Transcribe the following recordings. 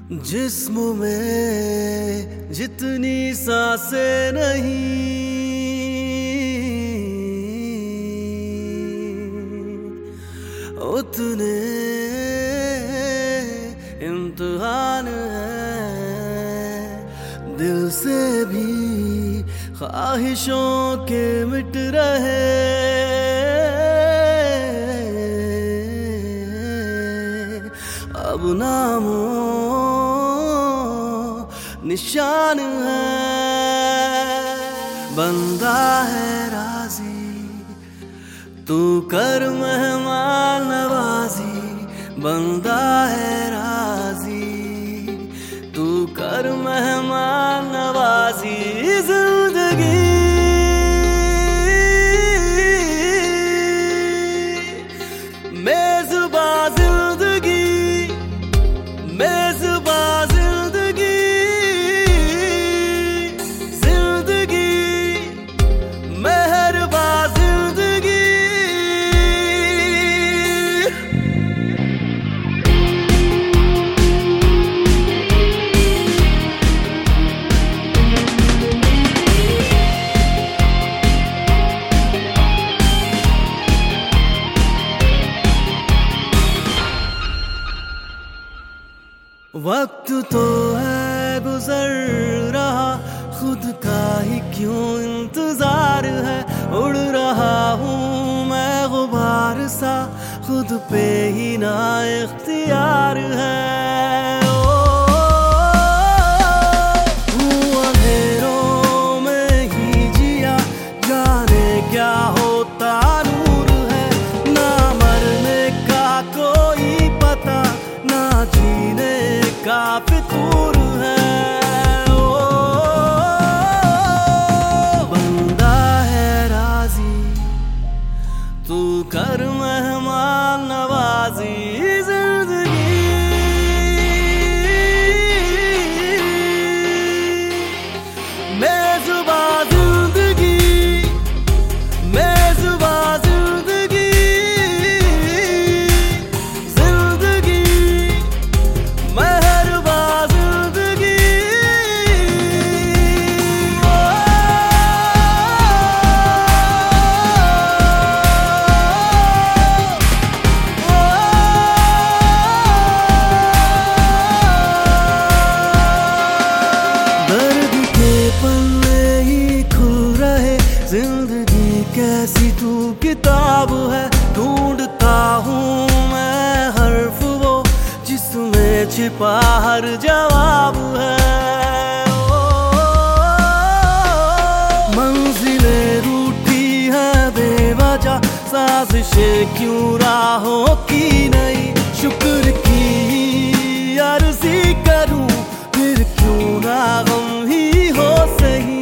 जिस्म में जितनी सांसें नहीं, उतने इम्तिहान है। दिल से भी ख्वाहिशों के मिट रहे, अब नामों निशान है। बंदा है राजी तू कर मेहमान नवाजी, बंदा है राजी तू कर मेहमान नवाजी। जिंदगी मेज़बां जिंदगी, मेज़बां जिंदगी, जिंदगी मेहरबां जिंदगी। वक्त तो है गुजर रहा, खुद का ही क्यों इंतजार है। उड़ रहा हूँ मैं गुबार सा, खुद पे ही ना इख्तियार है। हूँ अंधेरों में ही जिया, जाने क्या होता नूर है। ना मरने का कोई पता, ना जीने का फितूर है। बंदा है राजी तू कर मेहमान नवाजी। जिंदगी मेज़बां जिंदगी, मेज़बां जिंदगी, जिंदगी मेहरबां जिंदगी। दर्द के पन्ने ही खुल रहे, जिंदगी कैसी तू किताब है। ढूंढता हूँ मैं हर्फ वो, जिसमें छिपा हर जवाब है। मंजिलें रूठी है बेवजह, साजिशें क्यों राहों की नहीं। शुक्र की अर्जी करूं फिर क्यों ना गम ही हो सही।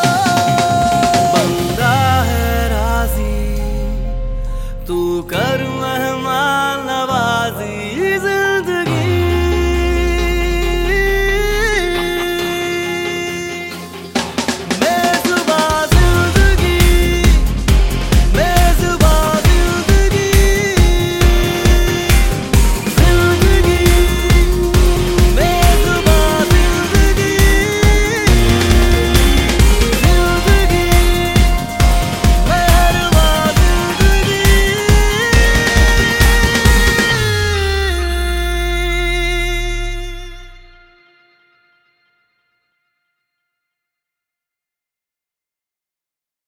बंदा है राजी तू कर